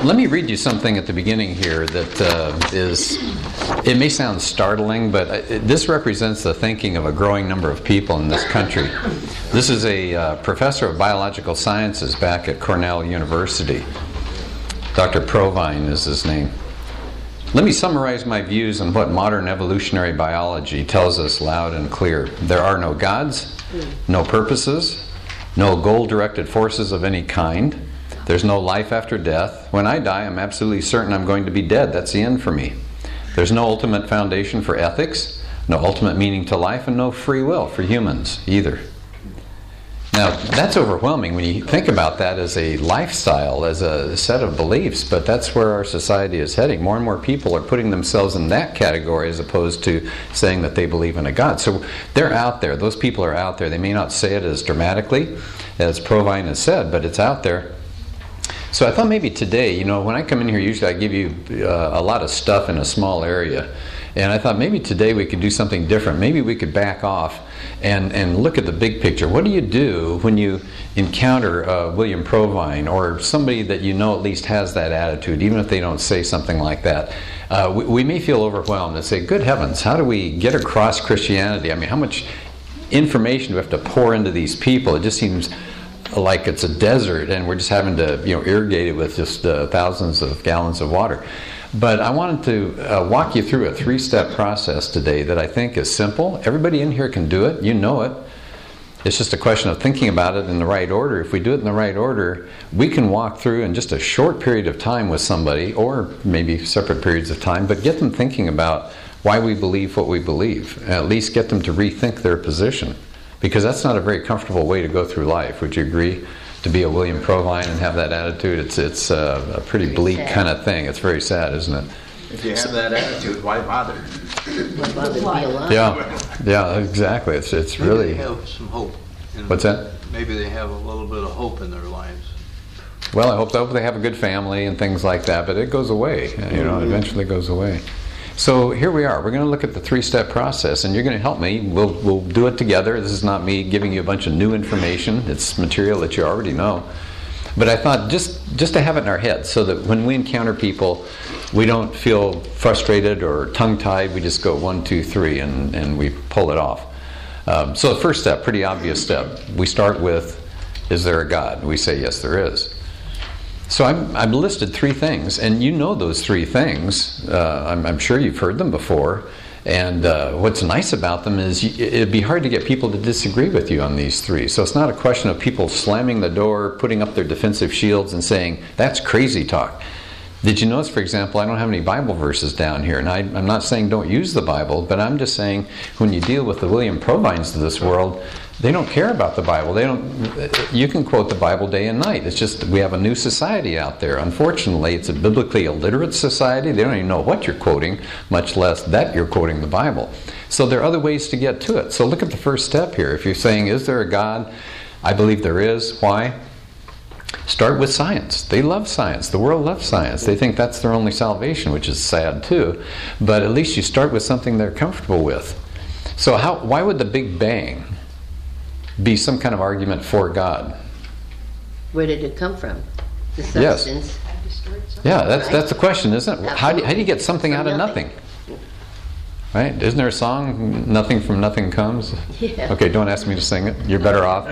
let me read you something at the beginning here that it may sound startling, but this represents the thinking of a growing number of people in this country. This is a professor of biological sciences back at Cornell University. Dr. Provine is his name. Let me summarize my views on what modern evolutionary biology tells us loud and clear. There are no gods, no purposes, no goal-directed forces of any kind. There's no life after death. When I die, I'm absolutely certain I'm going to be dead. That's the end for me. There's no ultimate foundation for ethics, no ultimate meaning to life, and no free will for humans either. Now, that's overwhelming when you think about that as a lifestyle, as a set of beliefs, but that's where our society is heading. More and more people are putting themselves in that category as opposed to saying that they believe in a God. So they're out there. Those people are out there. They may not say it as dramatically as Provine has said, but it's out there. So I thought maybe today, when I come in here, usually I give you a lot of stuff in a small area. And I thought maybe today we could do something different. Maybe we could back off and look at the big picture. What do you do when you encounter William Provine or somebody that you know at least has that attitude, even if they don't say something like that? We may feel overwhelmed and say, good heavens, how do we get across Christianity? I mean, how much information do we have to pour into these people? It just seems like it's a desert and we're just having to irrigate it with just thousands of gallons of water. But I wanted to walk you through a 3-step process today that I think is simple. Everybody in here can do it. You know it. It's just a question of thinking about it in the right order. If we do it in the right order, we can walk through in just a short period of time with somebody, or maybe separate periods of time, but get them thinking about why we believe what we believe, and at least get them to rethink their position. Because that's not a very comfortable way to go through life. Would you agree? To be a William Provine and have that attitude, it's a pretty bleak kind of thing. It's very sad, isn't it? If you have that attitude, why bother? Why bother to be alive? Yeah, exactly. It's really. Maybe they have some hope. What's that? Maybe they have a little bit of hope in their lives. Well, I hope they have a good family and things like that, but it goes away. Eventually goes away. So here we are. We're going to look at the 3-step process, and you're going to help me. We'll do it together. This is not me giving you a bunch of new information. It's material that you already know. But I thought just to have it in our heads so that when we encounter people, we don't feel frustrated or tongue-tied. We just go 1, 2, 3, and we pull it off. So the first step, pretty obvious step. We start with, is there a God? We say, yes, there is. So I've listed 3 things, and you know those 3 things. I'm sure you've heard them before. And what's nice about them is it'd be hard to get people to disagree with you on these 3. So it's not a question of people slamming the door, putting up their defensive shields and saying, that's crazy talk. Did you notice, for example, I don't have any Bible verses down here. And I'm not saying don't use the Bible, but I'm just saying when you deal with the William Provines of this world, they don't care about the Bible. You can quote the Bible day and night. It's just we have a new society out there. Unfortunately, it's a biblically illiterate society. They don't even know what you're quoting, much less that you're quoting the Bible. So there are other ways to get to it. So look at the first step here. If you're saying, is there a God? I believe there is. Why? Start with science. They love science. The world loves science. They think that's their only salvation, which is sad too. But at least you start with something they're comfortable with. So why would the Big Bang be some kind of argument for God? Where did it come from? The substance. Yes. Yeah, that's the question, isn't it? How do you get something out of nothing? Right? Isn't there a song, nothing from nothing comes? Yeah. Okay, don't ask me to sing it. You're better off.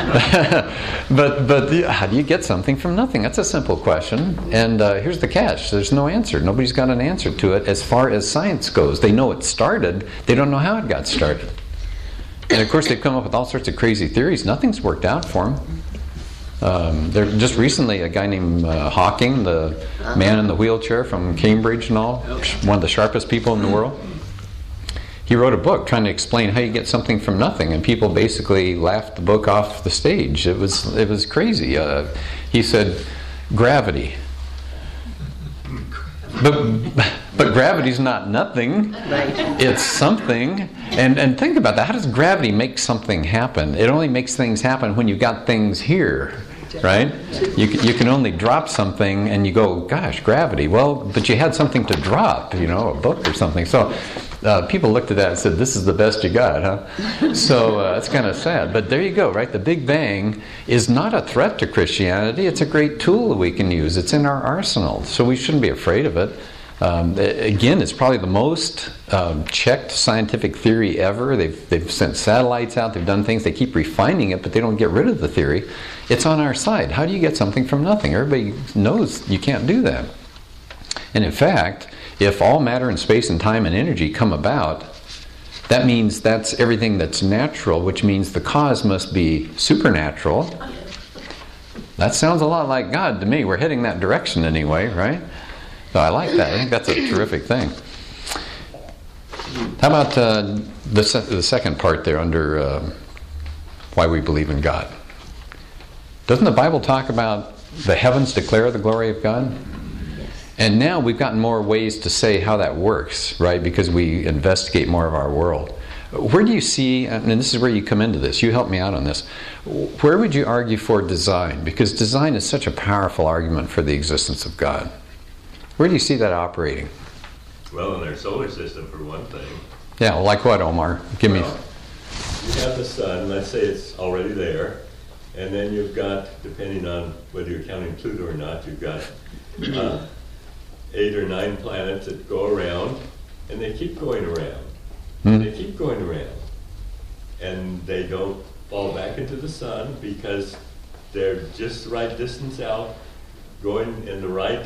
but how do you get something from nothing? That's a simple question. And here's the catch. There's no answer. Nobody's got an answer to it as far as science goes. They know it started. They don't know how it got started. And of course, they've come up with all sorts of crazy theories. Nothing's worked out for them. Just recently, a guy named Hawking, the man in the wheelchair from Cambridge and all, one of the sharpest people in the world, he wrote a book trying to explain how you get something from nothing, and people basically laughed the book off the stage. It was crazy. He said, gravity. But gravity's not nothing. Right. It's something. And think about that. How does gravity make something happen? It only makes things happen when you've got things here, right? You can only drop something and you go, gosh, gravity. Well, but you had something to drop, a book or something. So People looked at that and said, "This is the best you got, huh?" So it's kind of sad. But there you go, right? The Big Bang is not a threat to Christianity. It's a great tool that we can use. It's in our arsenal, so we shouldn't be afraid of it. Again, it's probably the most checked scientific theory ever. They've sent satellites out. They've done things. They keep refining it, but they don't get rid of the theory. It's on our side. How do you get something from nothing? Everybody knows you can't do that. And in fact, if all matter and space and time and energy come about, that means that's everything that's natural, which means the cause must be supernatural. That sounds a lot like God to me. We're heading that direction anyway, right? So I like that. I think that's a terrific thing. How about the second part there under why we believe in God? Doesn't the Bible talk about the heavens declare the glory of God? And now we've gotten more ways to say how that works, right? Because we investigate more of our world. Where do you see, and this is where you come into this, you help me out on this, where would you argue for design? Because design is such a powerful argument for the existence of God. Where do you see that operating? Well, in our solar system, for one thing. Yeah, like what, Omar? Give me. You have the sun, let's say it's already there, and then you've got, depending on whether you're counting Pluto or not, you've got 8 or 9 planets that go around, and they keep going around. They keep going around. And they don't fall back into the sun because they're just the right distance out, going in the right,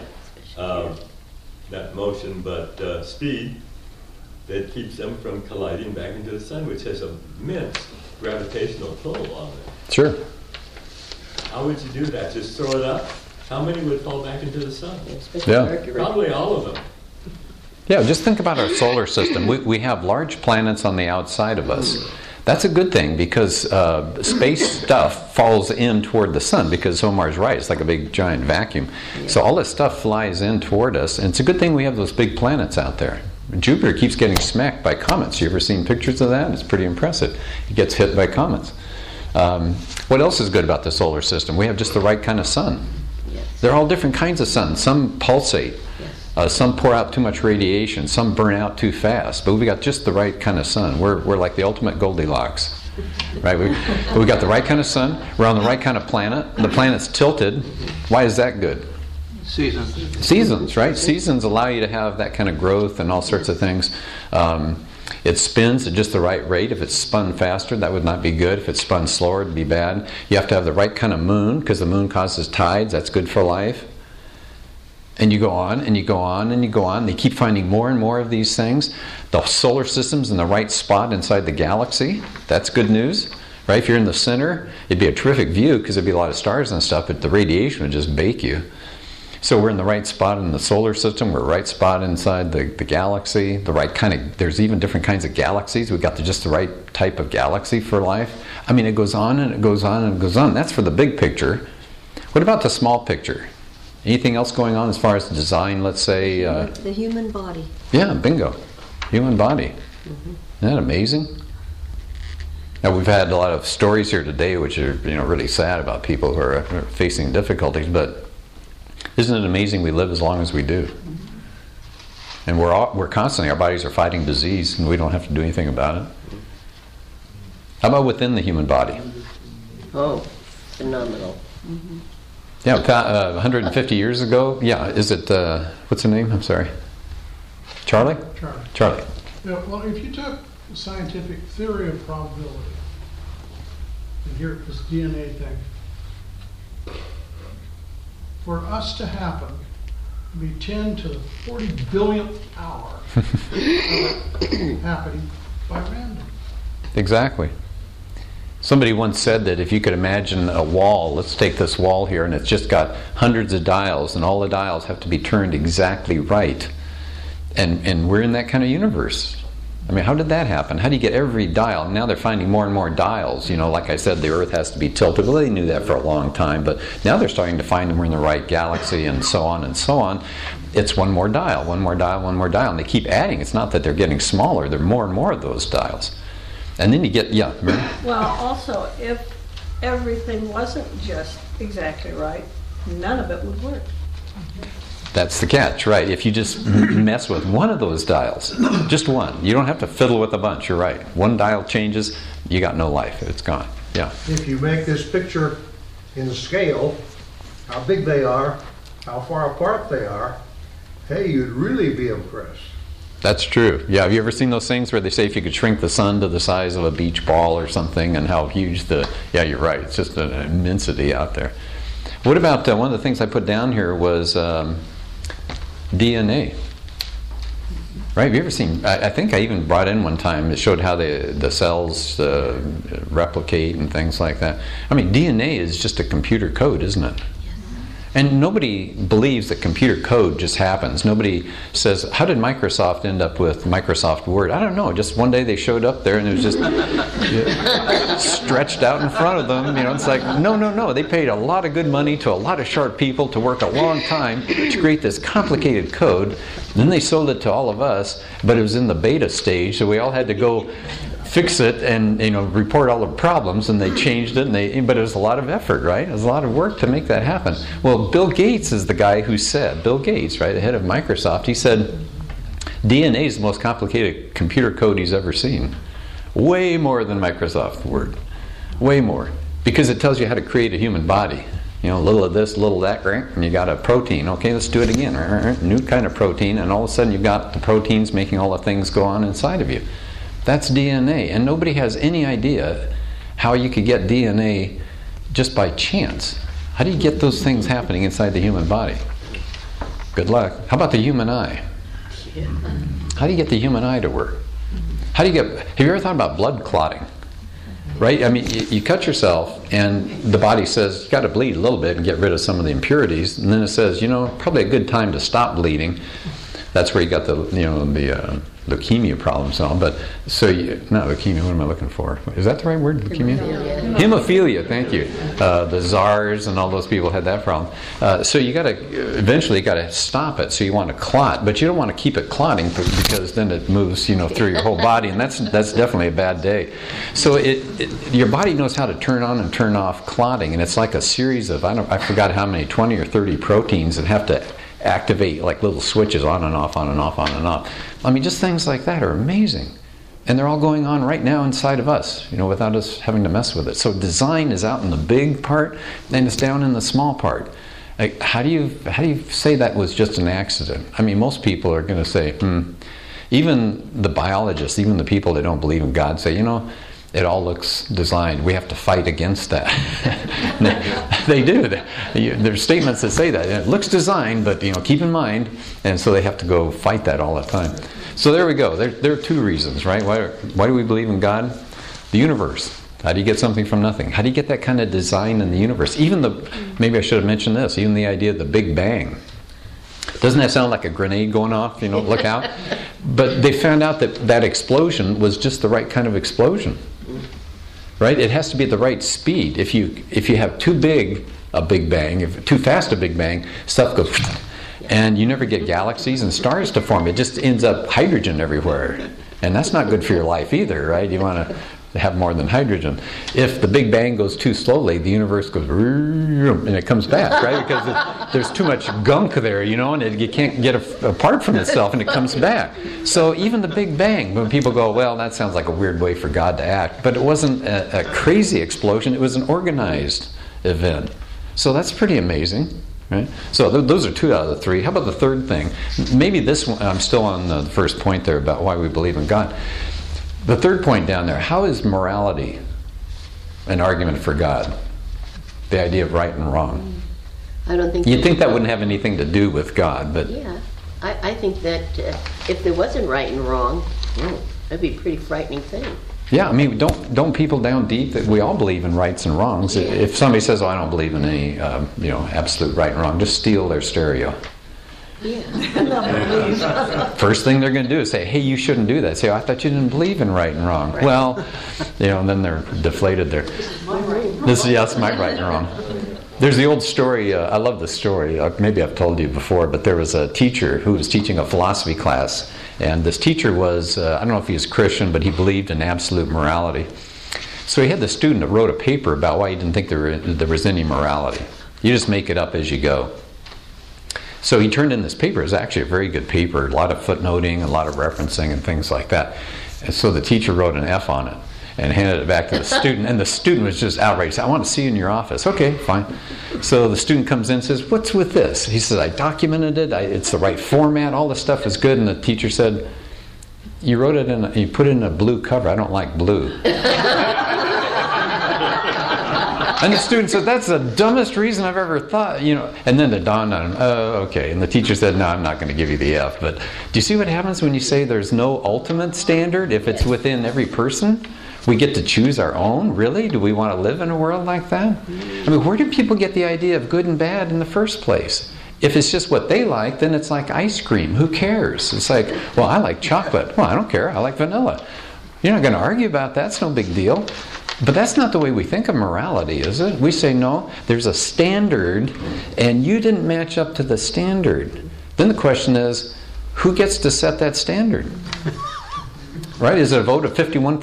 not motion, but speed that keeps them from colliding back into the sun, which has immense gravitational pull on it. Sure. How would you do that? Just throw it up? How many would fall back into the sun? Especially Yeah. Mercury. Probably all of them. Yeah, just think about our solar system. We have large planets on the outside of us. That's a good thing because space stuff falls in toward the sun because Omar's right. It's like a big giant vacuum. Yeah. So all this stuff flies in toward us, and it's a good thing we have those big planets out there. Jupiter keeps getting smacked by comets. You ever seen pictures of that? It's pretty impressive. It gets hit by comets. What else is good about the solar system? We have just the right kind of sun. Yes. There are all different kinds of suns. Some pulsate. Yes. Some pour out too much radiation. Some burn out too fast. But we got just the right kind of sun. We're like the ultimate Goldilocks. Right? We got the right kind of sun. We're on the right kind of planet. The planet's tilted. Why is that good? Seasons, right? Seasons allow you to have that kind of growth and all sorts of things. It spins at just the right rate. If it's spun faster, that would not be good. If it's spun slower, it'd be bad. You have to have the right kind of moon because the moon causes tides. That's good for life. And you go on, and you go on, and you go on. They keep finding more and more of these things. The solar system's in the right spot inside the galaxy. That's good news. Right? If you're in the center, it'd be a terrific view because there'd be a lot of stars and stuff, but the radiation would just bake you. So we're in the right spot in the solar system. We're right spot inside the galaxy. The right kind of. There's even different kinds of galaxies. We've got just the right type of galaxy for life. I mean, it goes on and it goes on and it goes on. That's for the big picture. What about the small picture? Anything else going on as far as design? Let's say. The human body. Yeah, bingo. Human body. Isn't that amazing? Now we've had a lot of stories here today, which are really sad about people who are facing difficulties, but. Isn't it amazing we live as long as we do? And we're constantly, our bodies are fighting disease and we don't have to do anything about it. How about within the human body? Oh, phenomenal. Yeah, 150 years ago, is it, what's her name? I'm sorry. Charlie? Charlie. Yeah, well, if you took the scientific theory of probability, and here this DNA thing, for us to happen, it'd be 10 to the 40 billionth hour of it happening by random. Exactly. Somebody once said that if you could imagine a wall, let's take this wall here, and it's just got hundreds of dials, and all the dials have to be turned exactly right. And we're in that kind of universe. I mean, how did that happen? How do you get every dial? Now they're finding more and more dials. Like I said, the Earth has to be tilted. Well, they knew that for a long time, but now they're starting to find them we're in the right galaxy and so on and so on. It's one more dial, one more dial, one more dial, and they keep adding. It's not that they're getting smaller. There are more and more of those dials. And then you get, Mary? Well, also, if everything wasn't just exactly right, none of it would work. That's the catch, right? If you just mess with one of those dials, just one, you don't have to fiddle with a bunch, you're right. One dial changes, you got no life, it's gone. Yeah. If you make this picture in scale, how big they are, how far apart they are, hey, you'd really be impressed. That's true. Yeah, have you ever seen those things where they say if you could shrink the sun to the size of a beach ball or something, and how huge yeah, you're right, it's just an immensity out there. What about, one of the things I put down here was DNA. Right? Have you ever seen, I think I even brought in one time, it showed how the cells replicate and things like that. I mean, DNA is just a computer code, isn't it? And nobody believes that computer code just happens. Nobody says, how did Microsoft end up with Microsoft Word? I don't know. Just one day they showed up there and it was just stretched out in front of them. You know, it's like, no. They paid a lot of good money to a lot of sharp people to work a long time to create this complicated code. Then they sold it to all of us, but it was in the beta stage, so we all had to go fix it and report all the problems, and they changed it, but it was a lot of effort, right? It was a lot of work to make that happen. Well, Bill Gates is the guy who said, Bill Gates, right, the head of Microsoft, he said DNA is the most complicated computer code he's ever seen. Way more than Microsoft Word. Way more. Because it tells you how to create a human body. A little of this, a little of that, and you got a protein. Okay, let's do it again. New kind of protein, and all of a sudden you've got the proteins making all the things go on inside of you. That's DNA, and nobody has any idea how you could get DNA just by chance. How do you get those things happening inside the human body? Good luck. How about the human eye? How do you get the human eye to work? Have you ever thought about blood clotting? Right? I mean, you cut yourself, and the body says, you got to bleed a little bit and get rid of some of the impurities, and then it says, probably a good time to stop bleeding. That's where you got the leukemia problems and all. But not leukemia. What am I looking for? Is that the right word? Leukemia? Hemophilia. Thank you. The czars and all those people had that problem. So you eventually got to stop it. So you want to clot, but you don't want to keep it clotting because then it moves through your whole body, and that's definitely a bad day. So your body knows how to turn on and turn off clotting, and it's like a series of I forgot how many 20 or 30 proteins that have to activate like little switches on and off, on and off, on and off. I mean, just things like that are amazing. And they're all going on right now inside of us, without us having to mess with it. So design is out in the big part, and it's down in the small part. Like, how do you say that was just an accident? I mean, most people are going to say, Even the biologists, even the people that don't believe in God say, it all looks designed. We have to fight against that. They do. There's statements that say that. It looks designed, but keep in mind. And so they have to go fight that all the time. So there we go. There are two reasons, right? Why do we believe in God? The universe. How do you get something from nothing? How do you get that kind of design in the universe? Maybe I should have mentioned this, even the idea of the Big Bang. Doesn't that sound like a grenade going off? Look out. But they found out that explosion was just the right kind of explosion. Right? It has to be at the right speed. If you have too big a Big Bang, if too fast a Big Bang, stuff goes, and you never get galaxies and stars to form. It just ends up hydrogen everywhere, and that's not good for your life either, right? You want to have more than hydrogen. If the Big Bang goes too slowly, the universe goes and it comes back, right? Because there's too much gunk there, and it can't get apart from itself, and it comes back. So even the Big Bang, when people go, well, that sounds like a weird way for God to act, but it wasn't a crazy explosion, it was an organized event. So that's pretty amazing, right? So those are 2 out of the 3. How about the third thing? Maybe this one, I'm still on the first point there about why we believe in God. The third point down there, how is morality an argument for God? The idea of right and wrong. I don't think You'd think that wouldn't have anything to do with God, but... Yeah, I think that if there wasn't right and wrong, that'd be a pretty frightening thing. Yeah, I mean, don't people down deep that we all believe in rights and wrongs? Yeah. If somebody says, I don't believe in any absolute right and wrong, just steal their stereo. Yeah. First thing they're going to do is say, hey, you shouldn't do that. Say, I thought you didn't believe in right and wrong. Right. Well, and then they're deflated there. This is my right and wrong. There's the old story, I love this story, maybe I've told you before, but there was a teacher who was teaching a philosophy class, and this teacher was, I don't know if he was Christian, but he believed in absolute morality. So he had the student that wrote a paper about why he didn't think there was any morality. You just make it up as you go. So he turned in this paper. It was actually a very good paper, a lot of footnoting, a lot of referencing and things like that. And so the teacher wrote an F on it and handed it back to the student, and the student was just outraged. I want to see you in your office. Okay, fine. So the student comes in and says, what's with this? He says, I documented it, it's the right format, all the stuff is good. And the teacher said, you wrote it you put it in a blue cover. I don't like blue. And the student said, that's the dumbest reason I've ever thought, And then it dawned on him, oh, okay. And the teacher said, no, I'm not going to give you the F. But do you see what happens when you say there's no ultimate standard if it's within every person? We get to choose our own? Really? Do we want to live in a world like that? I mean, where do people get the idea of good and bad in the first place? If it's just what they like, then it's like ice cream. Who cares? It's like, well, I like chocolate. Well, I don't care. I like vanilla. You're not going to argue about that. It's no big deal. But that's not the way we think of morality, is it? We say, no, there's a standard, and you didn't match up to the standard. Then the question is, who gets to set that standard? Right? Is it a vote of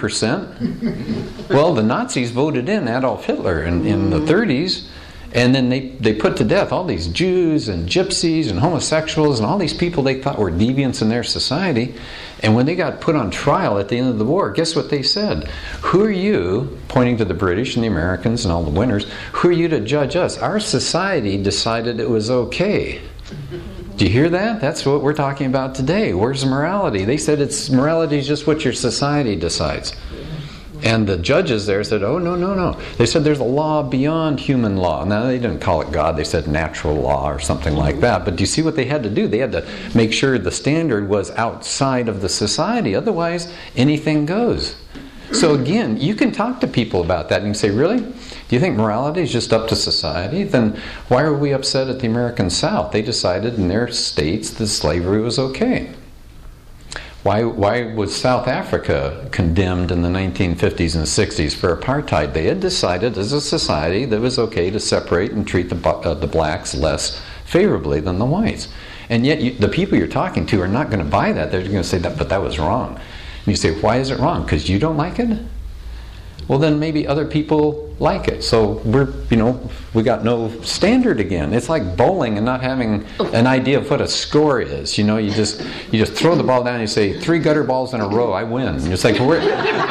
51%? Well, the Nazis voted in Adolf Hitler in the 30s, and then they put to death all these Jews and gypsies and homosexuals and all these people they thought were deviants in their society. And when they got put on trial at the end of the war, guess what they said? Who are you, pointing to the British and the Americans and all the winners, who are you to judge us? Our society decided it was okay. Do you hear that? That's what we're talking about today. Where's morality? They said morality is just what your society decides. And the judges there said, oh, no. They said there's a law beyond human law. Now, they didn't call it God. They said natural law or something like that. But do you see what they had to do? They had to make sure the standard was outside of the society. Otherwise, anything goes. So again, you can talk to people about that and you say, really? Do you think morality is just up to society? Then why are we upset at the American South? They decided in their states that slavery was okay. Why was South Africa condemned in the 1950s and 60s for apartheid? They had decided as a society that it was okay to separate and treat the blacks less favorably than the whites. And yet the people you're talking to are not going to buy that. They're going to say, but that was wrong. And you say, why is it wrong? Because you don't like it? Well, then maybe other people like it. So we got no standard again. It's like bowling and not having an idea of what a score is. You just throw the ball down and you say 3 gutter balls in a row, I win. And it's like, where'd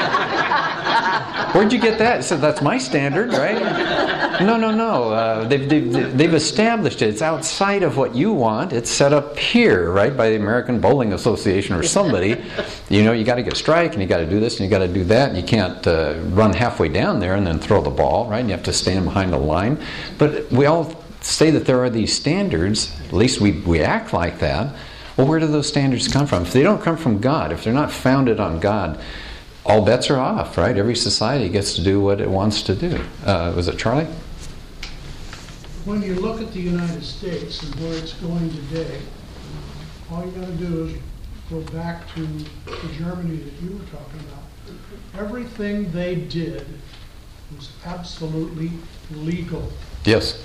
you get that? So that's my standard, right? No. They've established it. It's outside of what you want. It's set up here, right, by the American Bowling Association or somebody. You got to get a strike, and you got to do this, and you got to do that, and you can't run halfway down there and then throw the ball, right? And you have to stand behind the line. But we all say that there are these standards. At least we act like that. Well, where do those standards come from? If they don't come from God, if they're not founded on God, all bets are off, right? Every society gets to do what it wants to do. Was it Charlie? When you look at the United States and where it's going today, all you got to do is go back to the Germany that you were talking about. Everything they did was absolutely legal. Yes.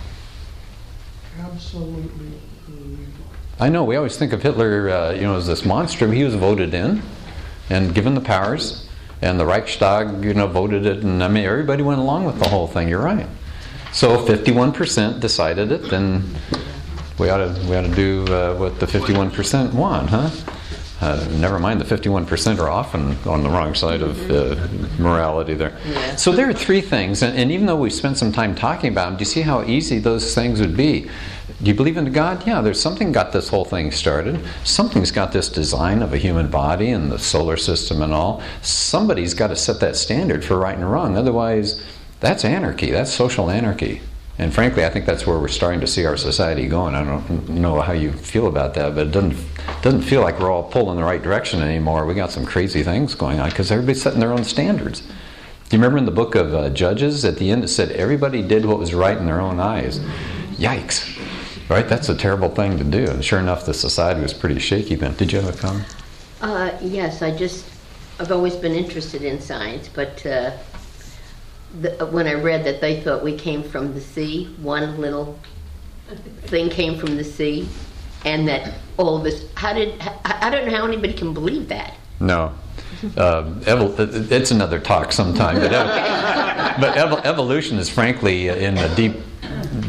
Absolutely legal. I know. We always think of Hitler, as this monster. He was voted in and given the powers, and the Reichstag, voted it, and everybody went along with the whole thing. You're right. So 51% decided it, then we ought to do what the 51% want, huh? Never mind, the 51% are often on the wrong side of morality there. Yeah. So there are 3 things, and even though we spent some time talking about them, do you see how easy those things would be? Do you believe in God? Yeah, there's something got this whole thing started. Something's got this design of a human body and the solar system and all. Somebody's got to set that standard for right and wrong. Otherwise, that's anarchy. That's social anarchy. And frankly, I think that's where we're starting to see our society going. I don't know how you feel about that, but it doesn't feel like we're all pulling in the right direction anymore. We got some crazy things going on because everybody's setting their own standards. Do you remember in the book of Judges, at the end it said everybody did what was right in their own eyes? Yikes. Right? That's a terrible thing to do. And sure enough, the society was pretty shaky then. Did you have a comment? Yes, I've always been interested in science, but when I read that they thought we came from the sea, one little thing came from the sea, and that all of us, I don't know how anybody can believe that. No. It's another talk sometime. But evolution is frankly in a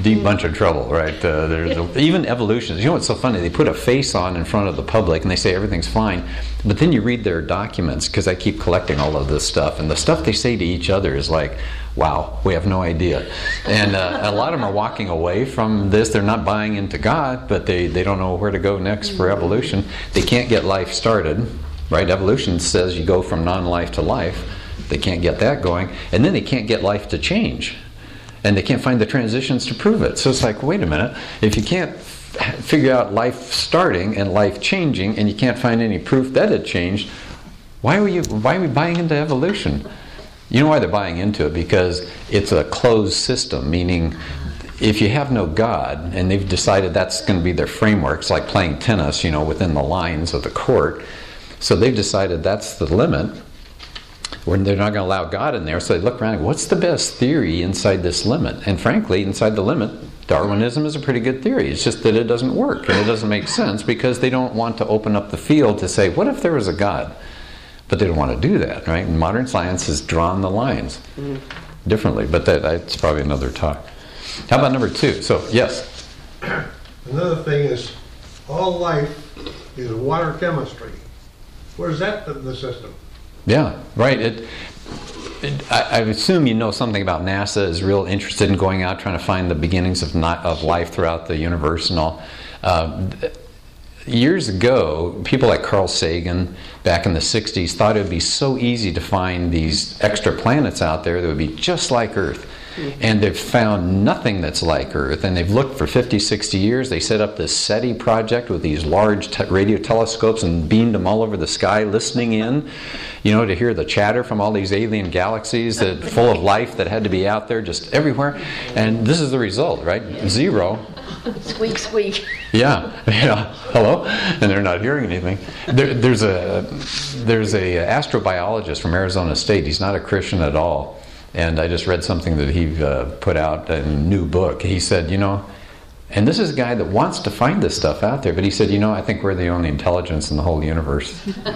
deep bunch of trouble, right? Even evolutionists. You know what's so funny? They put a face on in front of the public and they say everything's fine, but then you read their documents, because I keep collecting all of this stuff, and the stuff they say to each other is like, wow, we have no idea. And a lot of them are walking away from this. They're not buying into God, but they don't know where to go next for evolution. They can't get life started, right? Evolution says you go from non-life to life. They can't get that going. And then they can't get life to change. And they can't find the transitions to prove it. So it's like, wait a minute. If you can't figure out life starting and life changing, and you can't find any proof that it changed, why are we buying into evolution? You know why they're buying into it? Because it's a closed system, meaning if you have no God, and they've decided that's going to be their framework, it's like playing tennis, within the lines of the court. So they've decided that's the limit, when they're not going to allow God in there. So they look around and go, what's the best theory inside this limit? And frankly, inside the limit, Darwinism is a pretty good theory. It's just that it doesn't work, and it doesn't make sense, because they don't want to open up the field to say, what if there was a God? But they don't want to do that, right? And modern science has drawn the lines differently, but that's probably another talk. How about number 2? So, yes? Another thing is, all life is water chemistry. Where's that in the system? Yeah, right. I assume you know something about NASA, is real interested in going out trying to find the beginnings of life throughout the universe and all. Years ago, people like Carl Sagan back in the 60s thought it would be so easy to find these extra planets out there that would be just like Earth. And they've found nothing that's like Earth. And they've looked for 50, 60 years. They set up this SETI project with these large radio telescopes and beamed them all over the sky, listening in, to hear the chatter from all these alien galaxies that full of life that had to be out there just everywhere. And this is the result, right? 0. Squeak, squeak. Yeah. Hello, and they're not hearing anything. There's a astrobiologist from Arizona State. He's not a Christian at all, and I just read something that he put out in a new book. He said, and this is a guy that wants to find this stuff out there, but he said, I think we're the only intelligence in the whole universe.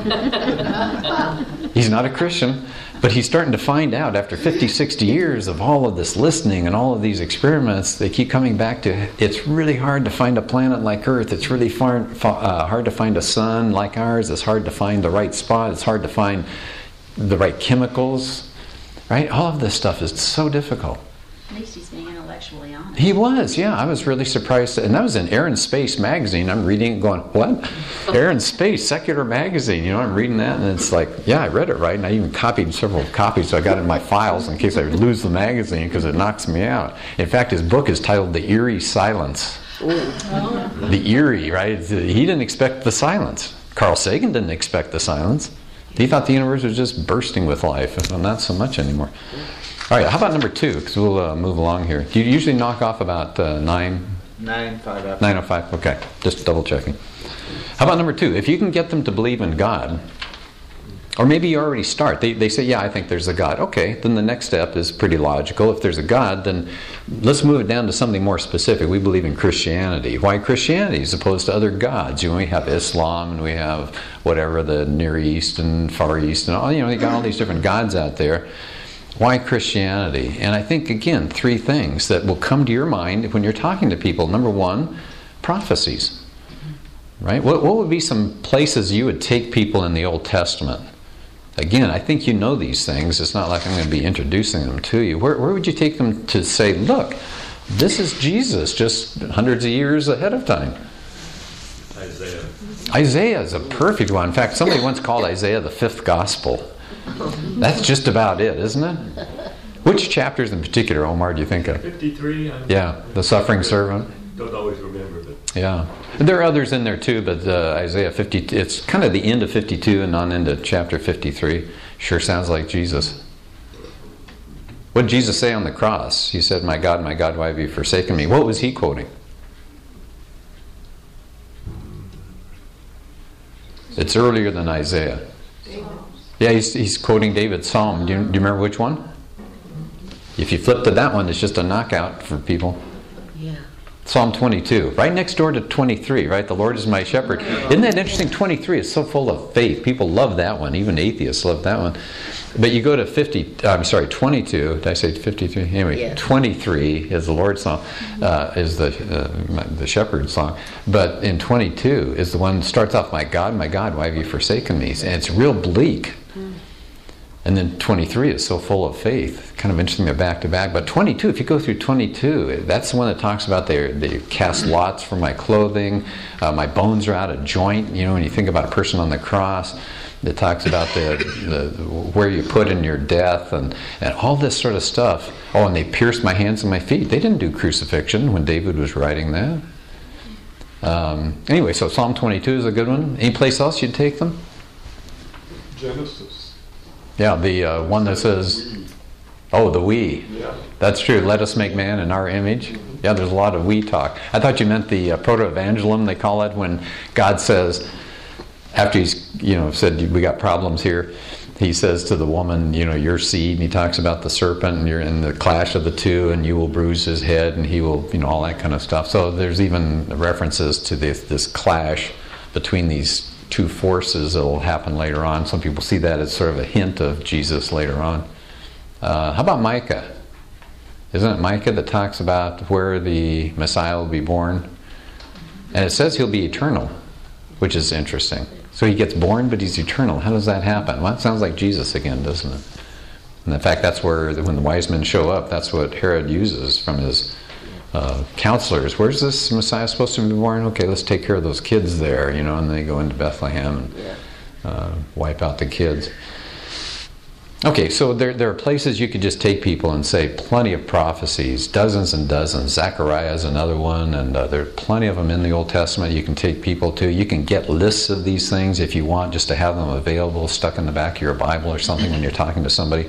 He's not a Christian, but he's starting to find out after 50, 60 years of all of this listening and all of these experiments, they keep coming back to, it's really hard to find a planet like Earth. It's really hard to find a sun like ours. It's hard to find the right spot. It's hard to find the right chemicals, right? All of this stuff is so difficult. At least he's being intellectually honest. He was, yeah. I was really surprised. And that was in Air and Space magazine. I'm reading it going, what? Air and Space, secular magazine. I'm reading that, and it's like, yeah, I read it right. And I even copied several copies, so I got it in my files in case I lose the magazine, because it knocks me out. In fact, his book is titled The Eerie Silence. The eerie, right? He didn't expect the silence. Carl Sagan didn't expect the silence. He thought the universe was just bursting with life, and not so much anymore. All right, how about number 2? Because we'll move along here. Do you usually knock off about 9? 9:05. 9:05, okay. Just double checking. How about number 2? If you can get them to believe in God, or maybe you already start. They say, yeah, I think there's a God. Okay, then the next step is pretty logical. If there's a God, then let's move it down to something more specific. We believe in Christianity. Why Christianity as opposed to other gods? We have Islam, and we have whatever, the Near East and Far East, and all. They got all these different gods out there. Why Christianity? And I think, again, 3 things that will come to your mind when you're talking to people. Number 1, prophecies. Right? What would be some places you would take people in the Old Testament? Again, I think you know these things. It's not like I'm going to be introducing them to you. Where would you take them to say, look, this is Jesus just hundreds of years ahead of time? Isaiah. Isaiah is a perfect one. In fact, somebody once called Isaiah the 5th gospel. That's just about it, isn't it? Which chapters in particular, Omar, do you think of? 53. Yeah, the suffering servant. Don't always remember, but Yeah. There are others in there too, but Isaiah 50, it's kind of the end of 52 and on into chapter 53. Sure sounds like Jesus. What did Jesus say on the cross? He said, my God, why have you forsaken me? What was he quoting? It's earlier than Isaiah. Yeah, he's quoting David's psalm. Do you remember which one? If you flip to that one, it's just a knockout for people. Yeah. Psalm 22, right next door to 23, right? The Lord is my shepherd. Isn't that interesting? 23 is so full of faith. People love that one. Even atheists love that one. But you go to 22. Did I say 53? Anyway, Yeah. 23 is the Lord's song, is the shepherd's song. But in 22 is the one that starts off, my God, why have you forsaken me? And it's real bleak. And then 23 is so full of faith. Kind of interesting, they're back to back. But 22, if you go through 22, that's the one that talks about they cast lots for my clothing. My bones are out of joint. You know, when you think about a person on the cross, it talks about the where you put in your death and all this sort of stuff. Oh, and they pierced my hands and my feet. They didn't do crucifixion when David was writing that. Anyway, so Psalm 22 is a good one. Any place else you'd take them? Genesis. Yeah, the one that says, oh, the we. Yeah. That's true. Let us make man in our image. Yeah, there's a lot of we talk. I thought you meant the proto-evangelism, they call it, when God says, after he's, said, we got problems here, he says to the woman, your seed, and he talks about the serpent, and you're in the clash of the two, and you will bruise his head, and he will, all that kind of stuff. So there's even references to this clash between these two forces that will happen later on. Some people see that as sort of a hint of Jesus later on. How about Micah? Isn't it Micah that talks about where the Messiah will be born? And it says he'll be eternal, which is interesting. So he gets born, but he's eternal. How does that happen? Well, it sounds like Jesus again, doesn't it? And in fact, that's where, when the wise men show up, that's what Herod uses from his counselors. Where's this Messiah supposed to be born? Okay, let's take care of those kids there, and they go into Bethlehem and wipe out the kids. Okay, so there are places you could just take people and say plenty of prophecies, dozens and dozens. Zechariah is another one, and there are plenty of them in the Old Testament you can take people to. You can get lists of these things if you want, just to have them available, stuck in the back of your Bible or something when you're talking to somebody.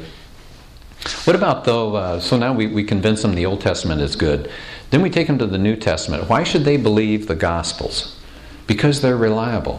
What about, though, so now we convince them the Old Testament is good. Then we take them to the New Testament. Why should they believe the Gospels? Because they're reliable.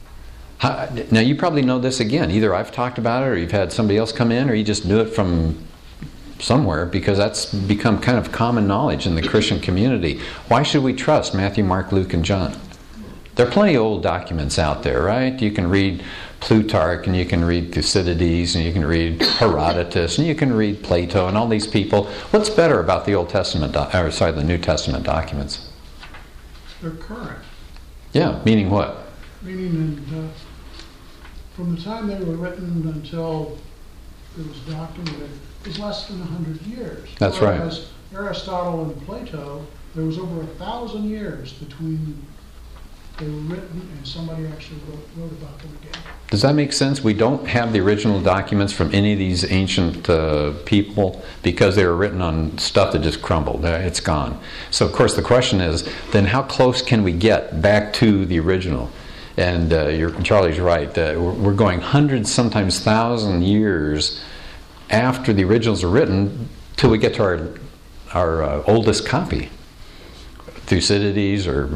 Now, you probably know this again. Either I've talked about it, or you've had somebody else come in, or you just knew it from somewhere, because that's become kind of common knowledge in the Christian community. Why should we trust Matthew, Mark, Luke, and John? There are plenty of old documents out there, right? You can read Plutarch, and you can read Thucydides, and you can read Herodotus, and you can read Plato, and all these people. What's better about the Old Testament, the New Testament documents? They're current. Yeah, meaning what? Meaning from the time they were written until it was documented is less than 100 years. That's right. Whereas Aristotle and Plato, there was over 1,000 years between they were written and somebody actually wrote about them again. Does that make sense? We don't have the original documents from any of these ancient people because they were written on stuff that just crumbled. It's gone. So, of course, the question is, then how close can we get back to the original? And Charlie's right. We're going hundreds, sometimes 1,000 years after the originals are written till we get to our oldest copy. Thucydides or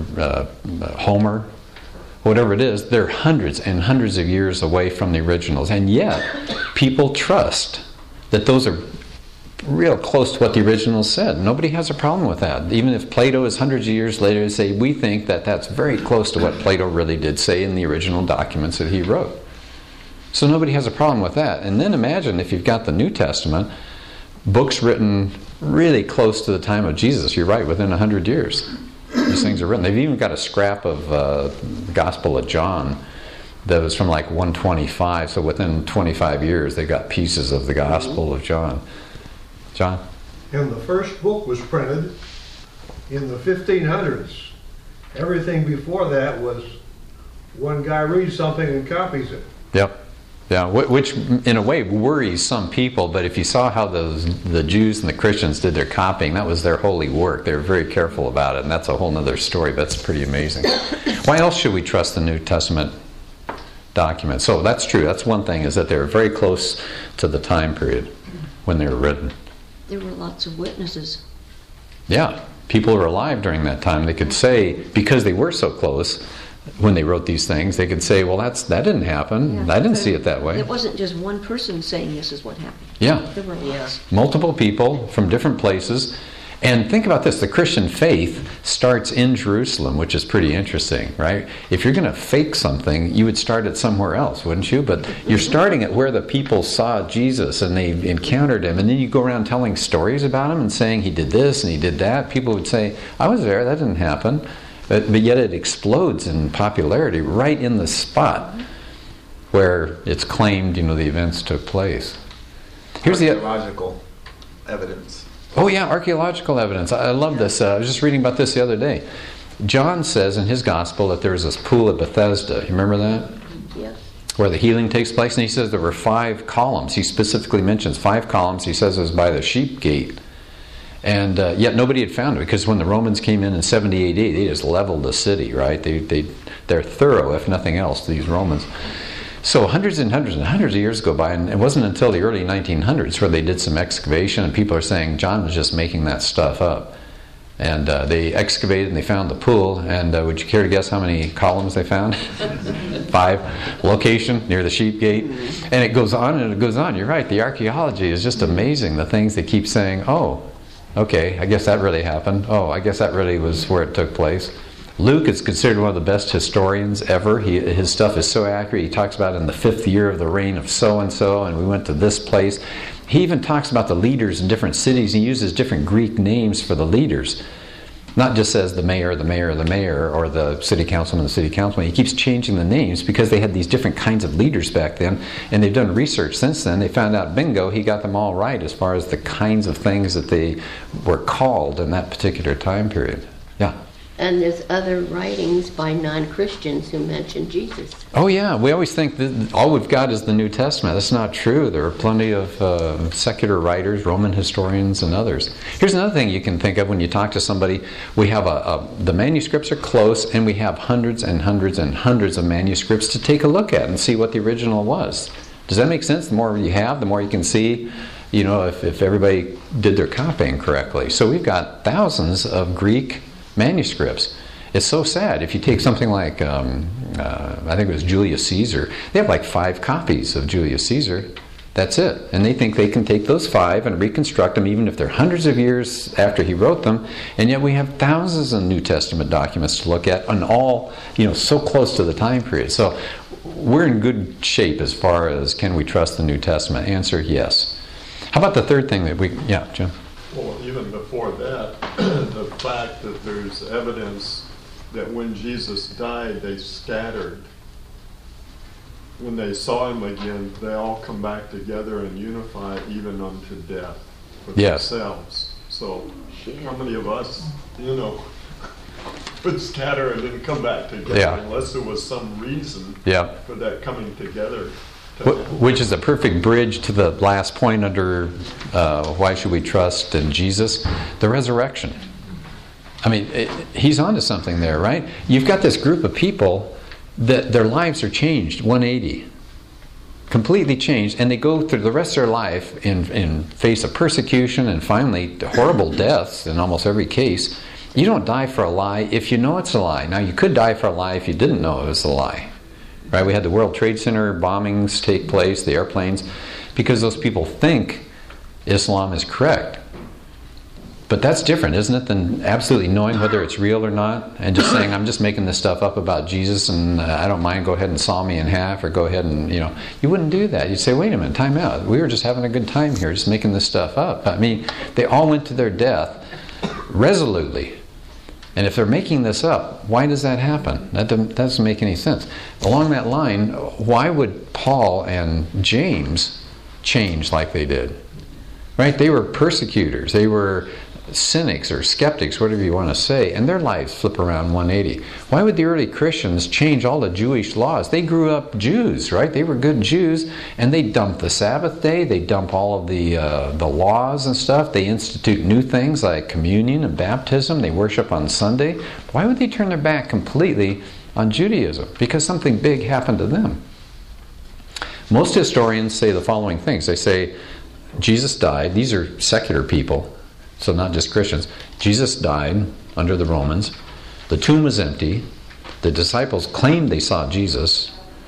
Homer, whatever it is, they're hundreds and hundreds of years away from the originals. And yet, people trust that those are real close to what the originals said. Nobody has a problem with that. Even if Plato is hundreds of years later, they say, we think that that's very close to what Plato really did say in the original documents that he wrote. So nobody has a problem with that. And then imagine if you've got the New Testament, books written really close to the time of Jesus. You're right, within 100 years. These things are written. They've even got a scrap of the Gospel of John that was from like 125. So within 25 years, they got pieces of the Gospel of John. John? And the first book was printed in the 1500s. Everything before that was one guy reads something and copies it. Yep. Yeah, which in a way worries some people, but if you saw how the Jews and the Christians did their copying, that was their holy work. They were very careful about it, and that's a whole other story, but it's pretty amazing. Why else should we trust the New Testament documents? So that's true. That's one thing, is that they were very close to the time period when they were written. There were lots of witnesses. Yeah, people who were alive during that time, they could say, because they were so close, when they wrote these things, they could say, well, that didn't happen. Yeah, I didn't see it that way. It wasn't just one person saying this is what happened. Yeah. There were lots. Multiple people from different places. And think about this, the Christian faith starts in Jerusalem, which is pretty interesting, right? If you're going to fake something, you would start it somewhere else, wouldn't you? But you're starting at where the people saw Jesus and they encountered him, and then you go around telling stories about him and saying he did this and he did that. People would say, I was there, that didn't happen. But yet it explodes in popularity right in the spot where it's claimed, the events took place. Here's the archaeological evidence. Oh yeah, archaeological evidence. I love this. I was just reading about this the other day. John says in his gospel that there was this pool at Bethesda. You remember that? Yes. Where the healing takes place. And he says there were 5 columns. He specifically mentions 5 columns. He says it was by the sheep gate. And yet nobody had found it, because when the Romans came in 70 AD, they just leveled the city, right? They're thorough, if nothing else, these Romans. So hundreds and hundreds and hundreds of years go by, and it wasn't until the early 1900s where they did some excavation, and people are saying John was just making that stuff up. And they excavated and they found the pool, and would you care to guess how many columns they found? 5. Location near the sheep gate. And it goes on and it goes on. You're right, the archaeology is just amazing. The things they keep saying, oh, okay, I guess that really happened. Oh, I guess that really was where it took place. Luke is considered one of the best historians ever. His stuff is so accurate. He talks about in the 5th year of the reign of so-and-so, and we went to this place. He even talks about the leaders in different cities. He uses different Greek names for the leaders. Not just says the mayor, the mayor, the mayor, or the city councilman, the city councilman. He keeps changing the names because they had these different kinds of leaders back then, and they've done research since then. They found out, bingo, he got them all right as far as the kinds of things that they were called in that particular time period. Yeah. And there's other writings by non-Christians who mention Jesus. Oh yeah, we always think that all we've got is the New Testament. That's not true. There are plenty of secular writers, Roman historians, and others. Here's another thing you can think of when you talk to somebody. We have the manuscripts are close, and we have hundreds and hundreds and hundreds of manuscripts to take a look at and see what the original was. Does that make sense? The more you have, the more you can see, if everybody did their copying correctly. So we've got thousands of Greek manuscripts. It's so sad. If you take something like, I think it was Julius Caesar, they have like 5 copies of Julius Caesar. That's it. And they think they can take those 5 and reconstruct them, even if they're hundreds of years after he wrote them. And yet we have thousands of New Testament documents to look at, and all, so close to the time period. So we're in good shape as far as can we trust the New Testament? Answer, yes. How about the third thing that Jim? Well, even before that, the fact that there's evidence that when Jesus died, they scattered. When they saw him again, they all come back together and unify even unto death for themselves. So how many of us, would scatter and then come back together unless there was some reason for that coming together? Which is a perfect bridge to the last point under why should we trust in Jesus? The resurrection. I mean, he's onto something there, right? You've got this group of people that their lives are changed 180. Completely changed, and they go through the rest of their life in face of persecution and finally horrible deaths in almost every case. You don't die for a lie if you know it's a lie. Now, you could die for a lie if you didn't know it was a lie. Right? We had the World Trade Center bombings take place, the airplanes, because those people think Islam is correct. But that's different, isn't it, than absolutely knowing whether it's real or not, and just saying, I'm just making this stuff up about Jesus, and I don't mind, go ahead and saw me in half, or go ahead and, you wouldn't do that. You'd say, wait a minute, time out. We were just having a good time here, just making this stuff up. I mean, they all went to their death resolutely. And if they're making this up, why does that happen? That doesn't make any sense. Along that line, why would Paul and James change like they did? Right? They were persecutors. They were cynics or skeptics, whatever you want to say, and their lives flip around 180. Why would the early Christians change all the Jewish laws? They grew up Jews, right? They were good Jews, and they dump the Sabbath day. They dump all of the laws and stuff. They institute new things like communion and baptism. They worship on Sunday. Why would they turn their back completely on Judaism? Because something big happened to them. Most historians say the following things. They say Jesus died. These are secular people, so not just Christians. Jesus died under the Romans. The tomb was empty. The disciples claimed they saw Jesus.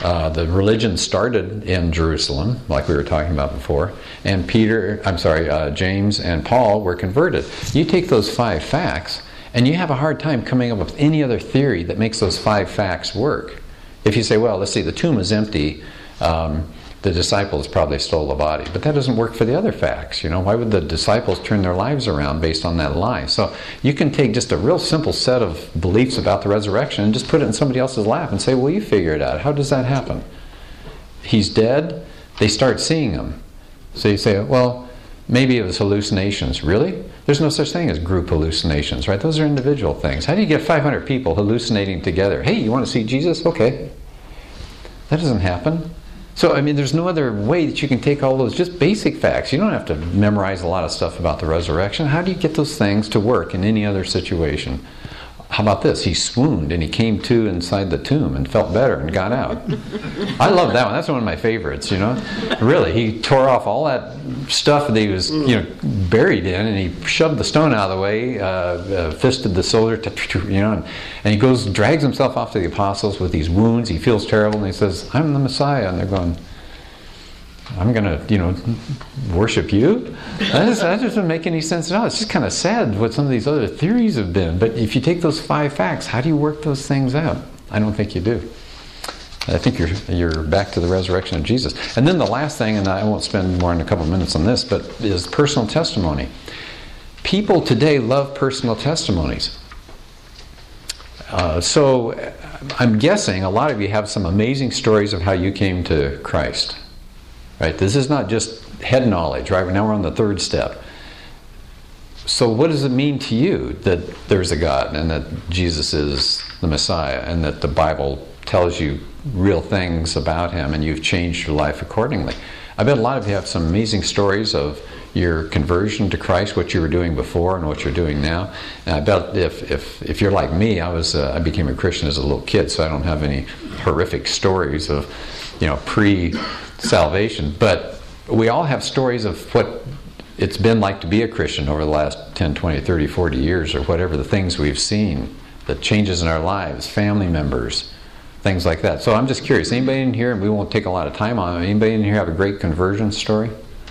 The religion started in Jerusalem, like we were talking about before, and James and Paul were converted. You take those 5 facts, and you have a hard time coming up with any other theory that makes those 5 facts work. If you say, well, let's see, the tomb is empty, the disciples probably stole the body. But that doesn't work for the other facts. Why would the disciples turn their lives around based on that lie? So you can take just a real simple set of beliefs about the resurrection and just put it in somebody else's lap and say, well, you figure it out. How does that happen? He's dead. They start seeing him. So you say, well, maybe it was hallucinations. Really? There's no such thing as group hallucinations, right? Those are individual things. How do you get 500 people hallucinating together? Hey, you want to see Jesus? Okay. That doesn't happen. So, there's no other way that you can take all those just basic facts. You don't have to memorize a lot of stuff about the resurrection. How do you get those things to work in any other situation? How about this? He swooned and he came to inside the tomb and felt better and got out. I love that one. That's one of my favorites, Really, he tore off all that stuff that he was, buried in, and he shoved the stone out of the way, fisted the soldier, and he drags himself off to the apostles with these wounds. He feels terrible, and he says, I'm the Messiah. And they're going, I'm going to, worship you? That doesn't make any sense at all. It's just kind of sad what some of these other theories have been. But if you take those 5 facts, how do you work those things out? I don't think you do. I think you're back to the resurrection of Jesus. And then the last thing, and I won't spend more than a couple minutes on this, but is personal testimony. People today love personal testimonies. So I'm guessing a lot of you have some amazing stories of how you came to Christ. Right? This is not just head knowledge, right? Now we're on the 3rd step. So what does it mean to you that there's a God and that Jesus is the Messiah and that the Bible tells you real things about him and you've changed your life accordingly? I bet a lot of you have some amazing stories of your conversion to Christ, what you were doing before and what you're doing now. And I bet if you're like me, I became a Christian as a little kid, so I don't have any horrific stories of, pre-salvation. But we all have stories of what it's been like to be a Christian over the last 10, 20, 30, 40 years, or whatever, the things we've seen, the changes in our lives, family members, things like that. So I'm just curious, anybody in here, and we won't take a lot of time on it, anybody in here have a great conversion story?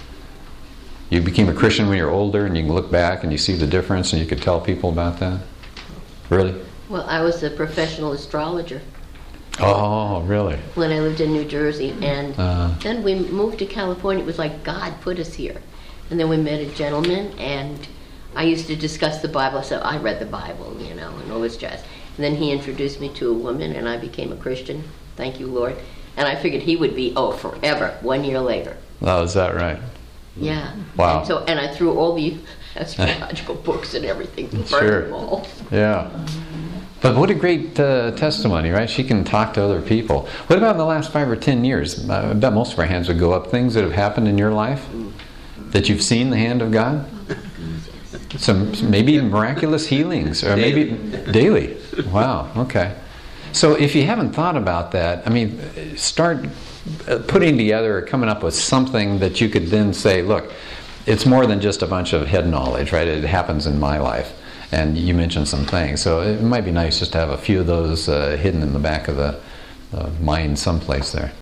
You became a Christian when you're older and you can look back and you see the difference and you could tell people about that? Really? Well, I was a professional astrologer. Oh, really? When I lived in New Jersey. And then we moved to California. It was like God put us here. And then we met a gentleman, and I used to discuss the Bible. So I read the Bible, and all this jazz. And then he introduced me to a woman, and I became a Christian. Thank you, Lord. And I figured he would be, forever, 1 year later. Oh, is that right? Yeah. Wow. And I threw all the astrological books and everything, burned Sure. them all. Yeah. But what a great testimony, right? She can talk to other people. What about in the last 5 or 10 years? I bet most of our hands would go up. Things that have happened in your life that you've seen the hand of God? Some maybe miraculous healings, or maybe daily. Wow, okay. So if you haven't thought about that, start putting together or coming up with something that you could then say, look, it's more than just a bunch of head knowledge, right? It happens in my life. And you mentioned some things. So it might be nice just to have a few of those hidden in the back of the mind someplace there.